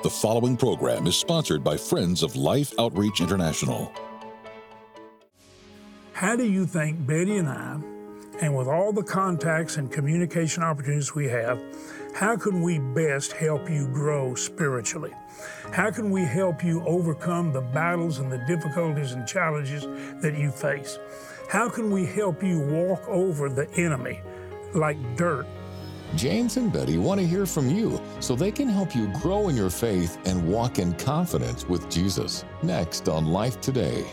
The following program is sponsored by Friends of Life Outreach International. How do you think Betty and I, and with all the contacts and communication opportunities we have, how can we best help you grow spiritually? How can we help you overcome the battles and the difficulties and challenges that you face? How can we help you walk over the enemy like dirt? James and Betty want to hear from you so they can help you grow in your faith and walk in confidence with Jesus. Next on Life Today.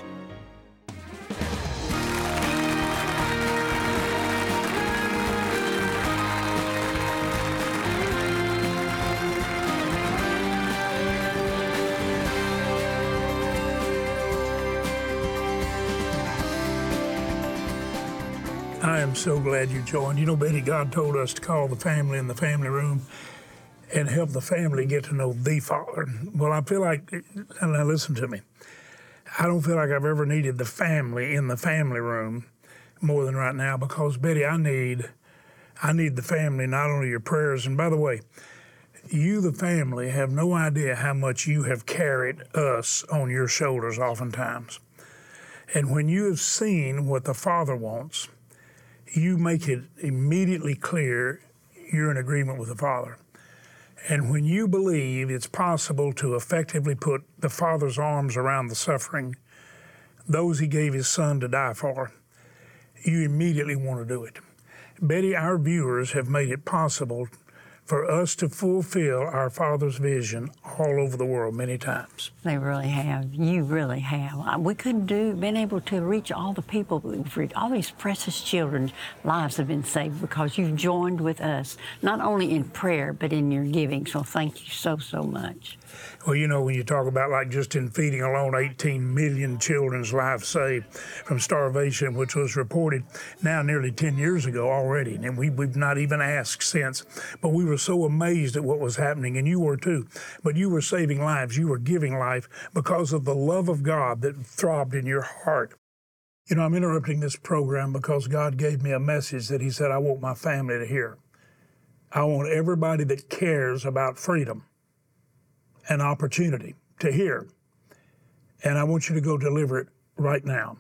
I am so glad you joined. You know, Betty, God told us to call the family in the family room and help the family get to know the Father. Well, I feel like, and now listen to me, I don't feel like I've ever needed the family in the family room more than right now, because, Betty, I need the family, not only your prayers. And by the way, you, the family, have no idea how much you have carried us on your shoulders oftentimes. And when you have seen what the Father wants, you make it immediately clear you're in agreement with the Father. And when you believe it's possible to effectively put the Father's arms around the suffering, those He gave His Son to die for, you immediately want to do it. Betty, our viewers have made it possible for us to fulfill our Father's vision all over the world many times. They really have. You really have. We couldn't been able to reach all the people. All these precious children's lives have been saved because you've joined with us, not only in prayer, but in your giving. So thank you so, so much. Well, you know, when you talk about, like, just in feeding alone, 18 million children's lives saved from starvation, which was reported now nearly 10 years ago already, and we've not even asked since. But we were so amazed at what was happening, and you were too. But you were saving lives. You were giving life because of the love of God that throbbed in your heart. You know, I'm interrupting this program because God gave me a message that He said, I want my family to hear. I want everybody that cares about freedom and opportunity to hear. And I want you to go deliver it right now.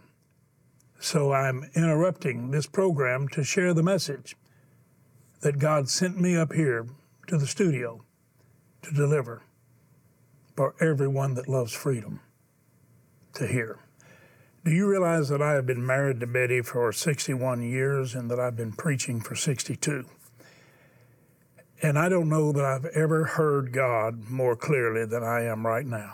So I'm interrupting this program to share the message that God sent me up here to the studio to deliver for everyone that loves freedom to hear. Do you realize that I have been married to Betty for 61 years and that I've been preaching for 62? And I don't know that I've ever heard God more clearly than I am right now.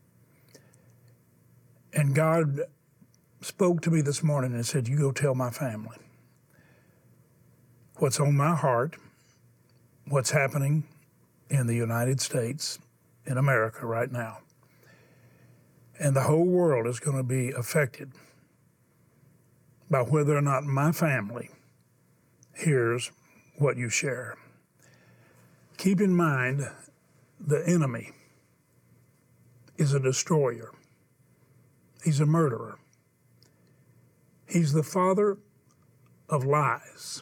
And God spoke to me this morning and said, you go tell my family what's on my heart, what's happening in the United States, in America right now. And the whole world is going to be affected by whether or not my family hears what you share. Keep in mind, the enemy is a destroyer. He's a murderer. He's the father of lies.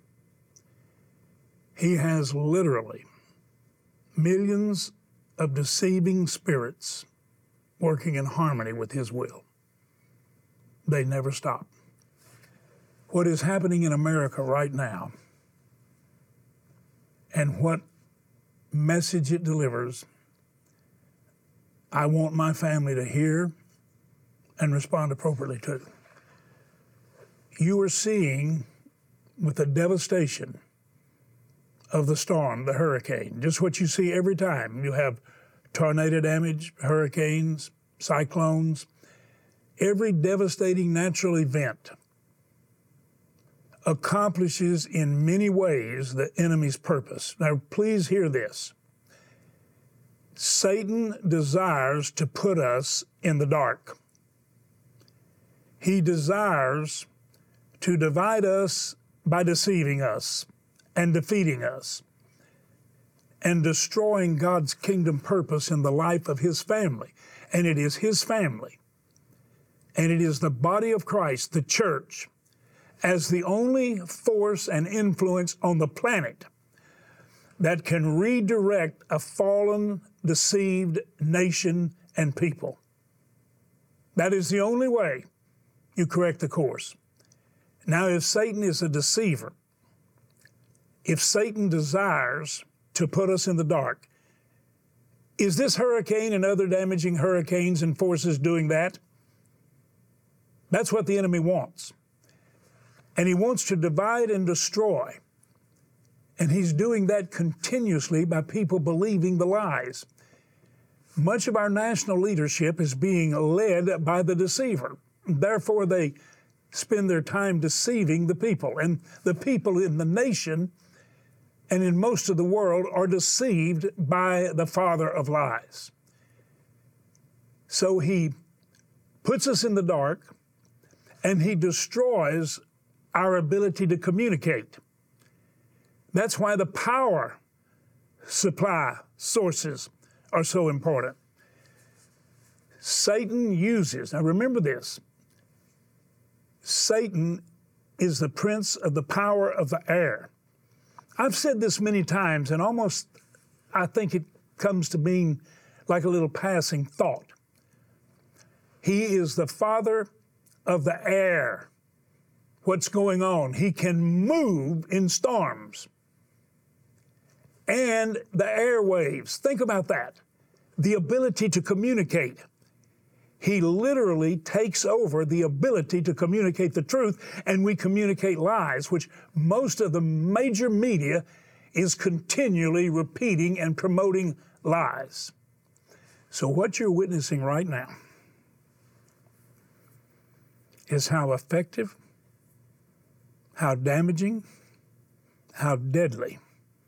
He has literally millions of deceiving spirits working in harmony with his will. They never stop. What is happening in America right now and what message it delivers, I want my family to hear and respond appropriately to. You are seeing, with the devastation of the storm, the hurricane, just what you see every time. You have tornado damage, hurricanes, cyclones. Every devastating natural event accomplishes in many ways the enemy's purpose. Now, please hear this. Satan desires to put us in the dark. He desires to divide us by deceiving us and defeating us and destroying God's kingdom purpose in the life of His family. And it is His family. And it is the body of Christ, the church, as the only force and influence on the planet that can redirect a fallen, deceived nation and people. That is the only way you correct the course. Now, if Satan is a deceiver, if Satan desires to put us in the dark, is this hurricane and other damaging hurricanes and forces doing that? That's what the enemy wants. And he wants to divide and destroy. And he's doing that continuously by people believing the lies. Much of our national leadership is being led by the deceiver. Therefore, they spend their time deceiving the people. And the people in the nation and in most of the world are deceived by the father of lies. So he puts us in the dark, and he destroys our ability to communicate. That's why the power supply sources are so important. Satan uses, now remember this, Satan is the prince of the power of the air. I've said this many times, and almost I think it comes to being like a little passing thought. He is the father of the air. What's going on? He can move in storms. And the airwaves, think about that. The ability to communicate. He literally takes over the ability to communicate the truth, and we communicate lies, which most of the major media is continually repeating and promoting lies. So what you're witnessing right now is how effective, how damaging, how deadly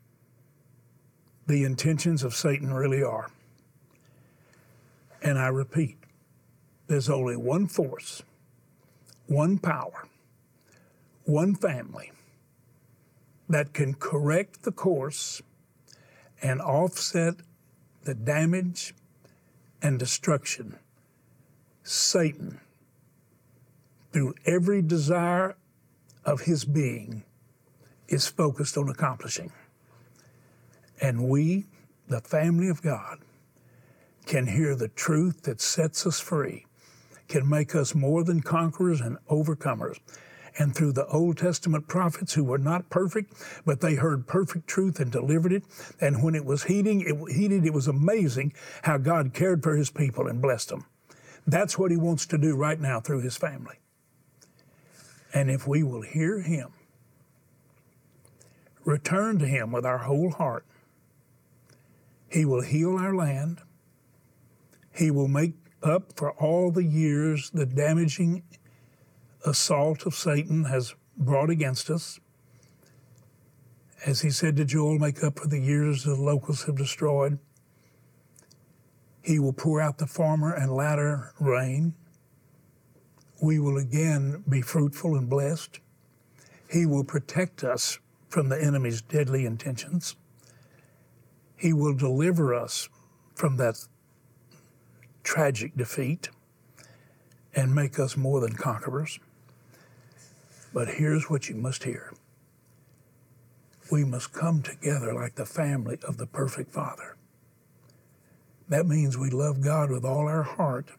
the intentions of Satan really are. And I repeat, there's only one force, one power, one family that can correct the course and offset the damage and destruction Satan, through every desire of his being, is focused on accomplishing. And we, the family of God, can hear the truth that sets us free, can make us more than conquerors and overcomers. And through the Old Testament prophets who were not perfect, but they heard perfect truth and delivered it. And when it was heated, it was amazing how God cared for his people and blessed them. That's what he wants to do right now through his family. And if we will hear him, return to him with our whole heart, he will heal our land. He will make up for all the years the damaging assault of Satan has brought against us. As he said to Joel, make up for the years the locusts have destroyed. He will pour out the former and latter rain. We will again be fruitful and blessed. He will protect us from the enemy's deadly intentions. He will deliver us from that tragic defeat and make us more than conquerors. But here's what you must hear. We must come together like the family of the perfect Father. That means we love God with all our heart,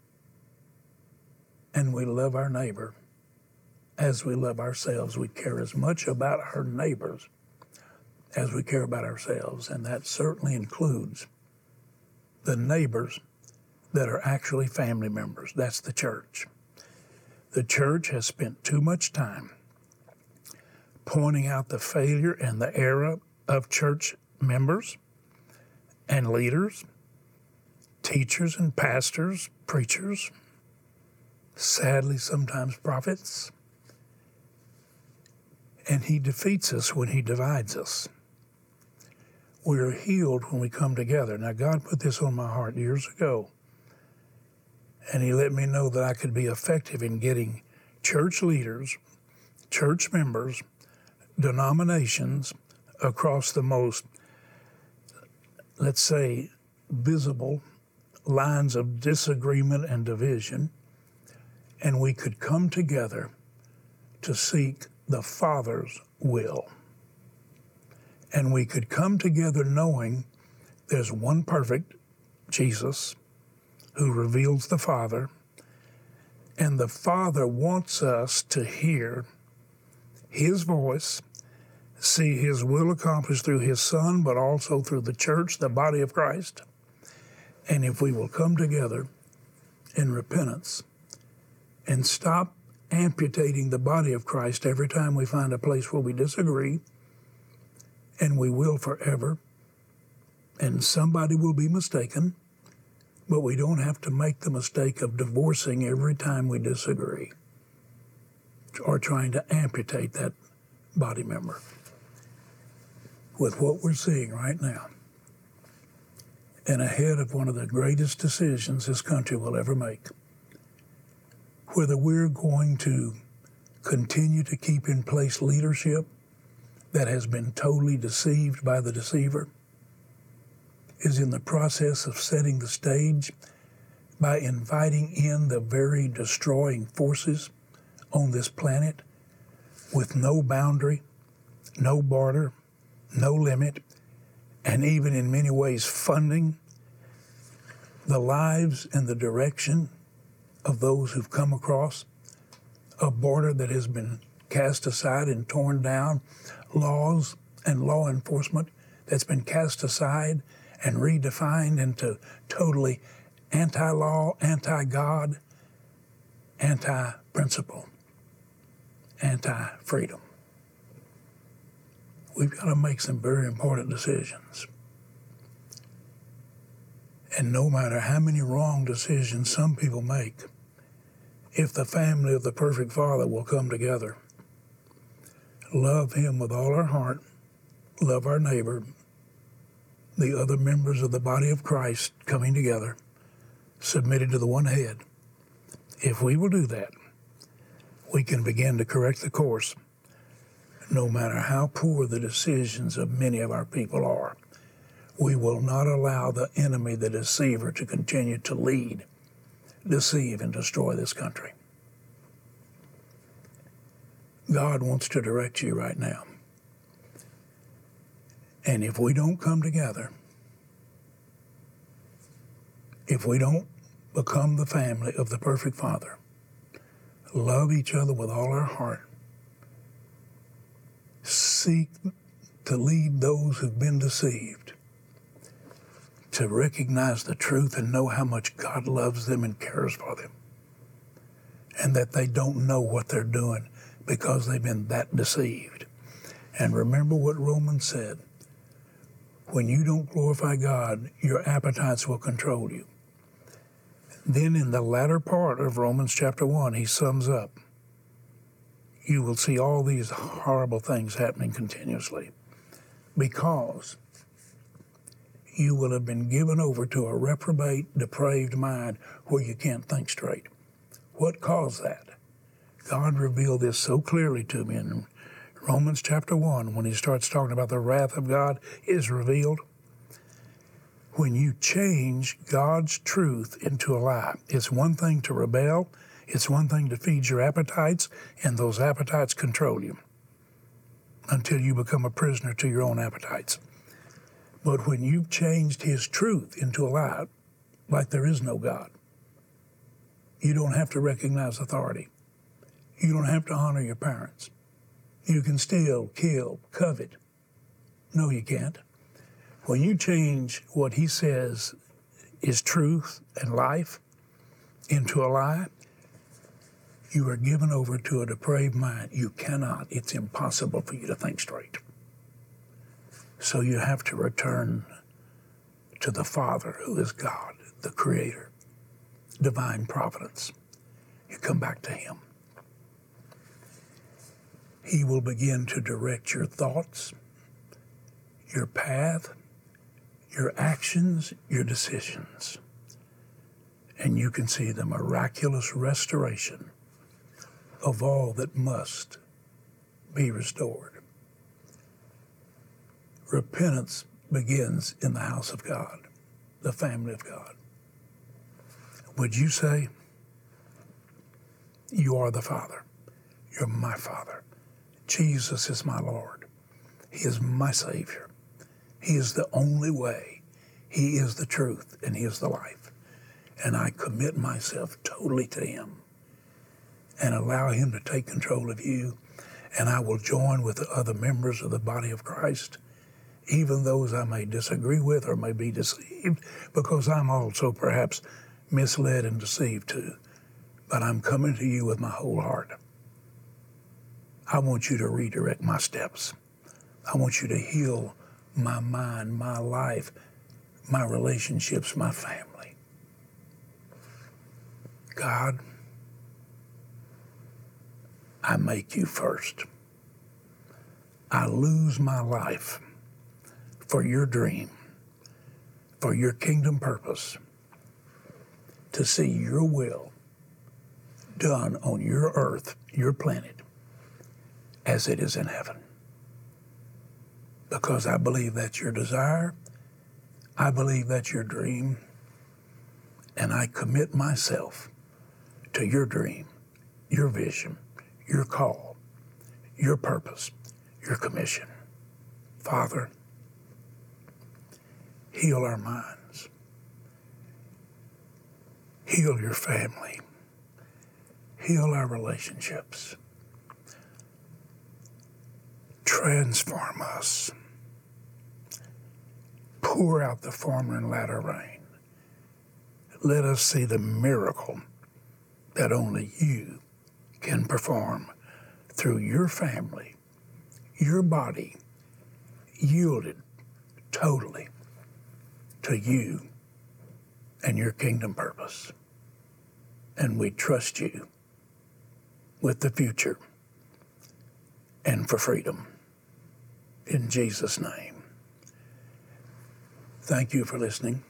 and we love our neighbor as we love ourselves. We care as much about our neighbors as we care about ourselves, and that certainly includes the neighbors that are actually family members. That's the church. The church has spent too much time pointing out the failure and the error of church members and leaders, teachers and pastors, preachers, sadly sometimes prophets. And he defeats us when he divides us. We are healed when we come together. Now, God put this on my heart years ago, and he let me know that I could be effective in getting church leaders, church members, denominations across the most, let's say, visible lines of disagreement and division, and we could come together to seek the Father's will. And we could come together knowing there's one perfect, Jesus, who reveals the Father, and the Father wants us to hear His voice, see His will accomplished through His Son, but also through the church, the body of Christ. And if we will come together in repentance and stop amputating the body of Christ every time we find a place where we disagree, and we will forever, and somebody will be mistaken, but we don't have to make the mistake of divorcing every time we disagree or trying to amputate that body member. With what we're seeing right now, and ahead of one of the greatest decisions this country will ever make, whether we're going to continue to keep in place leadership that has been totally deceived by the deceiver, is in the process of setting the stage by inviting in the very destroying forces on this planet with no boundary, no border, no limit, and even in many ways funding the lives and the direction of those who've come across a border that has been cast aside and torn down, laws and law enforcement that's been cast aside and redefined into totally anti-law, anti-God, anti-principle, anti-freedom. We've got to make some very important decisions. And no matter how many wrong decisions some people make, if the family of the perfect Father will come together, love Him with all our heart, love our neighbor, the other members of the body of Christ coming together, submitted to the one head. If we will do that, we can begin to correct the course, no matter how poor the decisions of many of our people are. We will not allow the enemy, the deceiver, to continue to lead, deceive, and destroy this country. God wants to direct you right now. And if we don't come together, if we don't become the family of the perfect Father, love each other with all our heart, seek to lead those who've been deceived, to recognize the truth and know how much God loves them and cares for them, and that they don't know what they're doing because they've been that deceived. And remember what Romans said, when you don't glorify God, your appetites will control you. Then in the latter part of Romans chapter 1, he sums up, you will see all these horrible things happening continuously because you will have been given over to a reprobate, depraved mind where you can't think straight. What caused that? God revealed this so clearly to me in Romans chapter 1 when he starts talking about the wrath of God is revealed. When you change God's truth into a lie, it's one thing to rebel, it's one thing to feed your appetites, and those appetites control you until you become a prisoner to your own appetites. But when you've changed his truth into a lie, like there is no God, you don't have to recognize authority. You don't have to honor your parents. You can steal, kill, covet. No, you can't. When you change what he says is truth and life into a lie, you are given over to a depraved mind. You cannot. It's impossible for you to think straight. So you have to return to the Father, who is God, the Creator, divine providence. You come back to him. He will begin to direct your thoughts, your path, your actions, your decisions. And you can see the miraculous restoration of all that must be restored. Repentance begins in the house of God, the family of God. Would you say, you are the Father, you're my Father, Jesus is my Lord, He is my Savior. He is the only way. He is the truth, and He is the life. And I commit myself totally to Him and allow Him to take control of you. And I will join with the other members of the body of Christ, even those I may disagree with or may be deceived, because I'm also perhaps misled and deceived too. But I'm coming to you with my whole heart. I want you to redirect my steps. I want you to heal my mind, my life, my relationships, my family. God, I make you first. I lose my life for your dream, for your kingdom purpose, to see your will done on your earth, your planet, as it is in heaven. Because I believe that's your desire, I believe that's your dream, and I commit myself to your dream, your vision, your call, your purpose, your commission. Father, heal our minds. Heal your family. Heal our relationships. Transform us. Pour out the former and latter rain. Let us see the miracle that only you can perform through your family, your body, yielded totally to you and your kingdom purpose. And we trust you with the future and for freedom. In Jesus' name. Thank you for listening.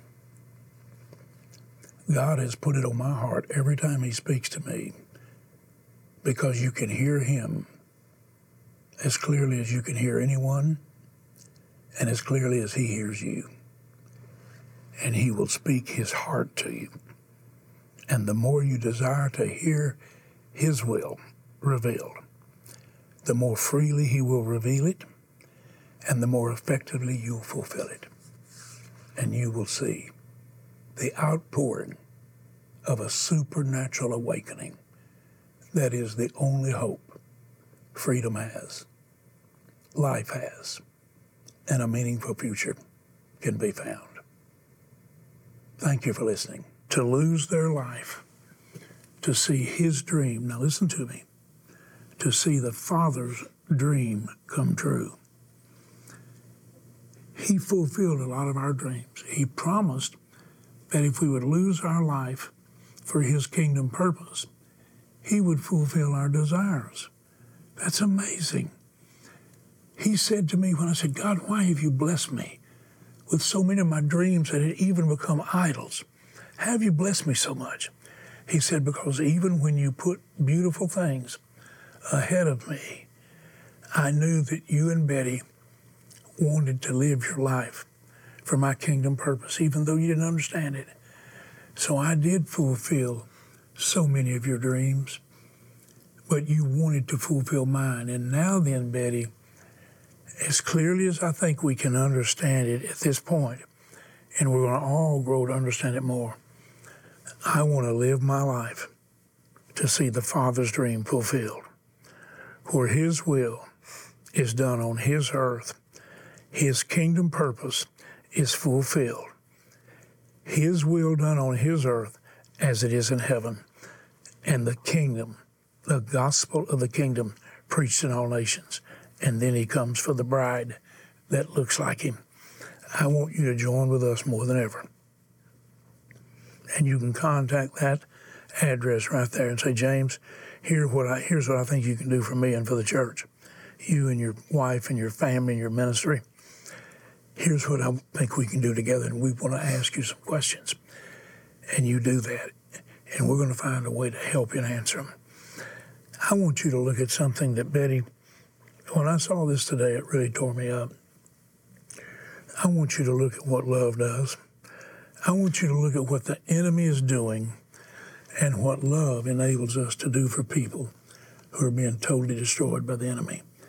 God has put it on my heart every time He speaks to me, because you can hear Him as clearly as you can hear anyone, and as clearly as He hears you. And He will speak His heart to you. And the more you desire to hear His will revealed, the more freely He will reveal it, and the more effectively you'll fulfill it. And you will see the outpouring of a supernatural awakening that is the only hope freedom has, life has, and a meaningful future can be found. Thank you for listening. To lose their life, to see His dream, now listen to me, to see the Father's dream come true. He fulfilled a lot of our dreams. He promised that if we would lose our life for His kingdom purpose, He would fulfill our desires. That's amazing. He said to me when I said, God, why have you blessed me with so many of my dreams that had even become idols? How have you blessed me so much? He said, because even when you put beautiful things ahead of me, I knew that you and Betty wanted to live your life for my kingdom purpose, even though you didn't understand it. So I did fulfill so many of your dreams, but you wanted to fulfill mine. And now then, Betty, as clearly as I think we can understand it at this point, and we're going to all grow to understand it more, I want to live my life to see the Father's dream fulfilled, where His will is done on His earth. His kingdom purpose is fulfilled. His will done on His earth as it is in heaven. And the kingdom, the gospel of the kingdom, preached in all nations. And then He comes for the bride that looks like Him. I want you to join with us more than ever. And you can contact that address right there and say, James, here's what I think you can do for me and for the church. You and your wife and your family and your ministry. Here's what I think we can do together, and we want to ask you some questions. And you do that, and we're going to find a way to help you and answer them. I want you to look at something that Betty, when I saw this today, it really tore me up. I want you to look at what love does. I want you to look at what the enemy is doing and what love enables us to do for people who are being totally destroyed by the enemy.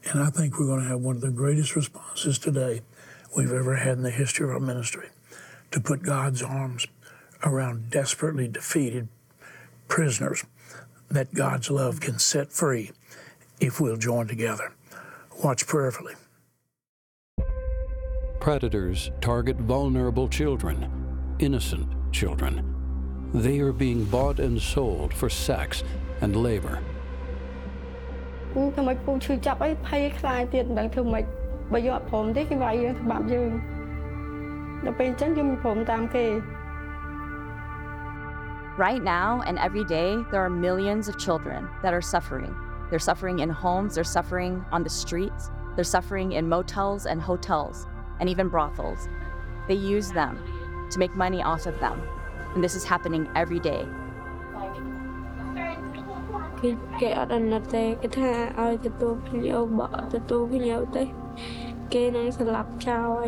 And I think we're going to have one of the greatest responses today we've ever had in the history of our ministry, to put God's arms around desperately defeated prisoners that God's love can set free if we'll join together. Watch prayerfully. Predators target vulnerable children, innocent children. They are being bought and sold for sex and labor. ทำไมปู่ชื่อจับไอ้ไพ่คลายเตียนดังทำไมประโยชน์ผมได้กี่ใบยังบาปยืนเราเป็นจังยังมีผมตามเก Right now and every day, there are millions of children that are suffering. They're suffering in homes, they're suffering on the streets, they're suffering in motels and hotels, and even brothels. They use them to make money off of them. And this is happening every day. គេអត់អណិតទេគេថាឲ្យទទួលភ្ញៀវបកទទួលភ្ញៀវទេគេនឹងស្លាប់ចោលហើយ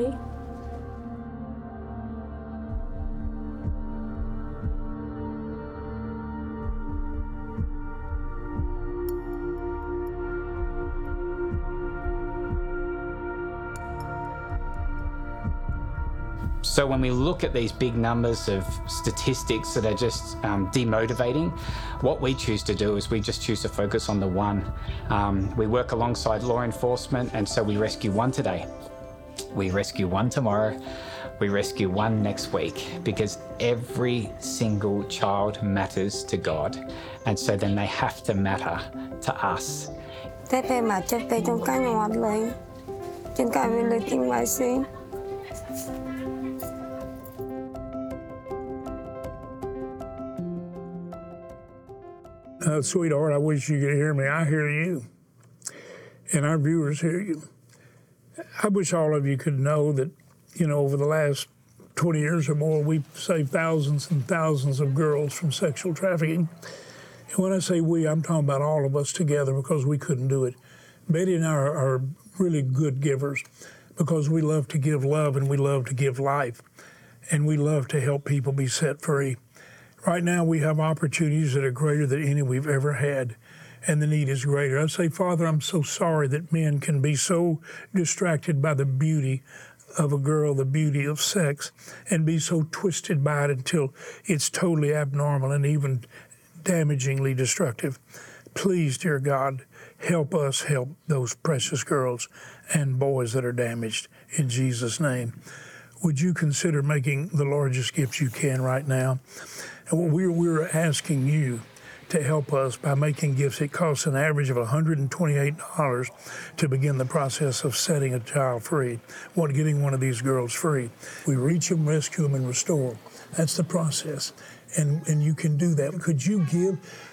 So when we look at these big numbers of statistics that are just demotivating, what we choose to do is we just choose to focus on the one. We work alongside law enforcement, and so we rescue one today. We rescue one tomorrow. We rescue one next week, because every single child matters to God, and so then they have to matter to us. តែពេលមកចិត្តពេលចង្កាញ់អត់លេងចង្កាញ់វាលើទីមកស៊ី Sweetheart, I wish you could hear me. I hear you, and our viewers hear you. I wish all of you could know that, over the last 20 years or more, we've saved thousands and thousands of girls from sexual trafficking. And when I say we, I'm talking about all of us together, because we couldn't do it. Betty and I are really good givers, because we love to give love and we love to give life, and we love to help people be set free. Right now, we have opportunities that are greater than any we've ever had, and the need is greater. I say, Father, I'm so sorry that men can be so distracted by the beauty of a girl, the beauty of sex, and be so twisted by it until it's totally abnormal and even damagingly destructive. Please, dear God, help us help those precious girls and boys that are damaged, in Jesus' name. Would you consider making the largest gift you can right now? And we're asking you to help us by making gifts. It costs an average of $128 to begin the process of setting a child free, getting one of these girls free. We reach them, rescue them, and restore them. That's the process, and you can do that. Could you give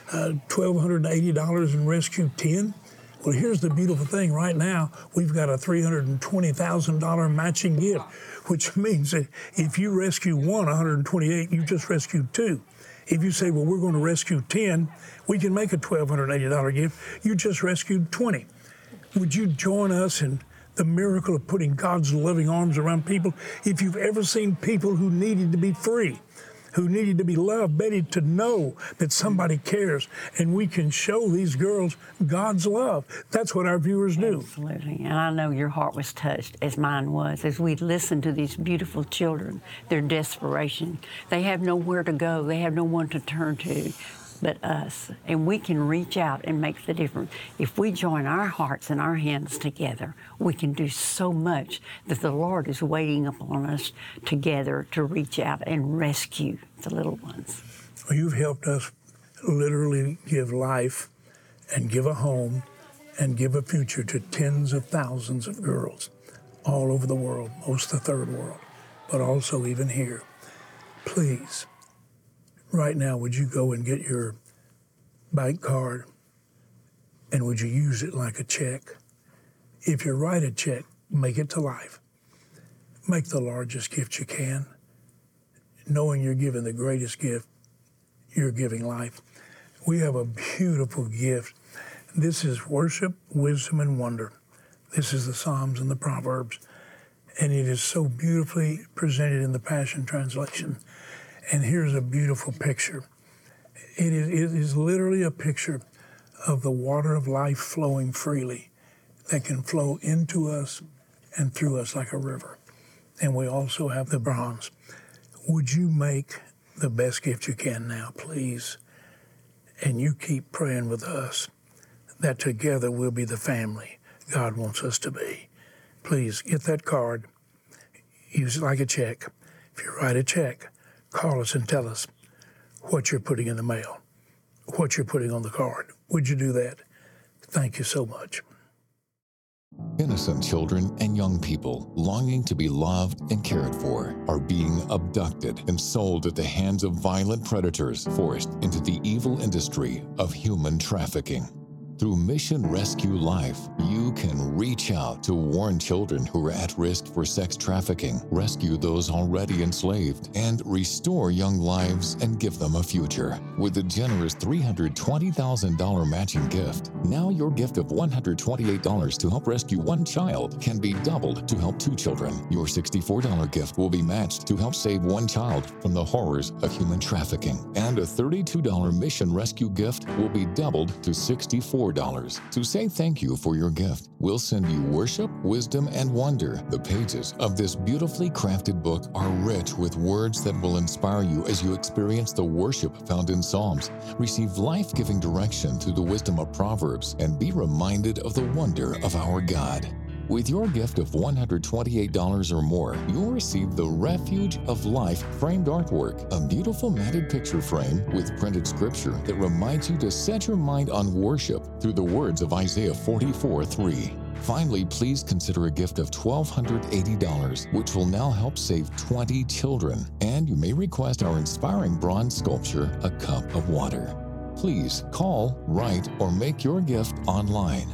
$1,280 and rescue 10? Well, here's the beautiful thing. Right now, we've got a $320,000 matching gift, which means that if you rescue one, 128, you just rescued two. If you say, well, we're going to rescue 10, we can make a $1,280 gift. You just rescued 20. Would you join us in the miracle of putting God's loving arms around people? If you've ever seen people who needed to be free, who needed to be loved, Betty, to know that somebody cares, and we can show these girls God's love. That's what our viewers do. Absolutely. And I know your heart was touched, as mine was, as we listened to these beautiful children, their desperation. They have nowhere to go. They have no one to turn to but us. And we can reach out and make the difference. If we join our hearts and our hands together, we can do so much that the Lord is waiting upon us together to reach out and rescue the little ones. Well, you've helped us literally give life and give a home and give a future to tens of thousands of girls all over the world, most the third world, but also even here. Please, right now, would you go and get your bank card, and would you use it like a check? If you write a check, make it to life. Make the largest gift you can. Knowing you're giving the greatest gift, you're giving life. We have a beautiful gift. This is worship, wisdom, and wonder. This is the Psalms and the Proverbs, and it is so beautifully presented in the Passion Translation. And here's a beautiful picture. It is literally a picture of the water of life flowing freely that can flow into us and through us like a river. And we also have the bronze. Would you make the best gift you can now, please? And you keep praying with us that together we'll be the family God wants us to be. Please get that card, use it like a check. If you write a check, call us and tell us what you're putting in the mail, what you're putting on the card. Would you do that? Thank you so much. Innocent children and young people longing to be loved and cared for are being abducted and sold at the hands of violent predators, forced into the evil industry of human trafficking. Through Mission Rescue Life, you can reach out to warn children who are at risk for sex trafficking, rescue those already enslaved, and restore young lives and give them a future. With a generous $320,000 matching gift, now your gift of $128 to help rescue one child can be doubled to help 2 children. Your $64 gift will be matched to help save one child from the horrors of human trafficking. And a $32 Mission Rescue gift will be doubled to $64. To say thank you for your gift, we'll send you Worship, Wisdom, and Wonder. The pages of this beautifully crafted book are rich with words that will inspire you as you experience the worship found in Psalms, receive life-giving direction through the wisdom of Proverbs, and be reminded of the wonder of our God. With your gift of $128 or more, you'll receive the Refuge of Life framed artwork, a beautiful matted picture frame with printed scripture that reminds you to set your mind on worship through the words of Isaiah 44:3. Finally, please consider a gift of $1,280, which will now help save 20 children. And you may request our inspiring bronze sculpture, A Cup of Water. Please call, write, or make your gift online.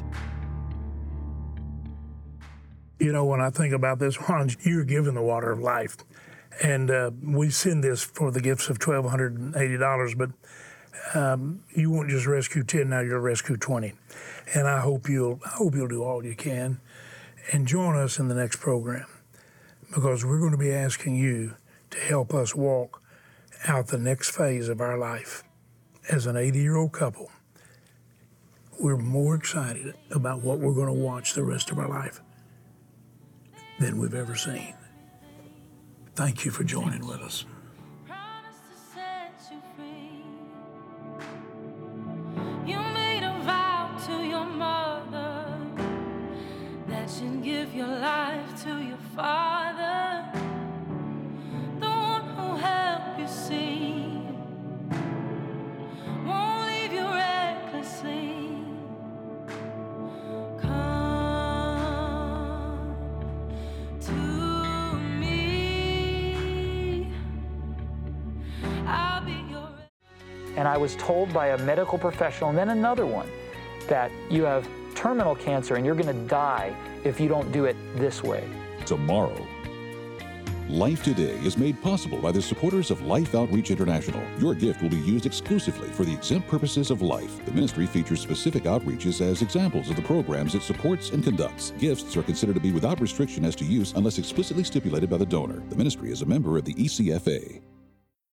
You know, when I think about this one, you're given the water of life. And we send this for the gifts of $1,280, but you won't just rescue 10, now you'll rescue 20. And I hope you'll do all you can. And join us in the next program, because we're going to be asking you to help us walk out the next phase of our life. As an 80-year-old couple, we're more excited about what we're going to watch the rest of our life than we've ever seen. Thank you for joining with us. You made a vow to your mother that you'd give your life to your father, the one who helped you see, won't leave you recklessly. And I was told by a medical professional, and then another one, that you have terminal cancer and you're going to die if you don't do it this way. Tomorrow. Life Today is made possible by the supporters of Life Outreach International. Your gift will be used exclusively for the exempt purposes of life. The ministry features specific outreaches as examples of the programs it supports and conducts. Gifts are considered to be without restriction as to use unless explicitly stipulated by the donor. The ministry is a member of the ECFA.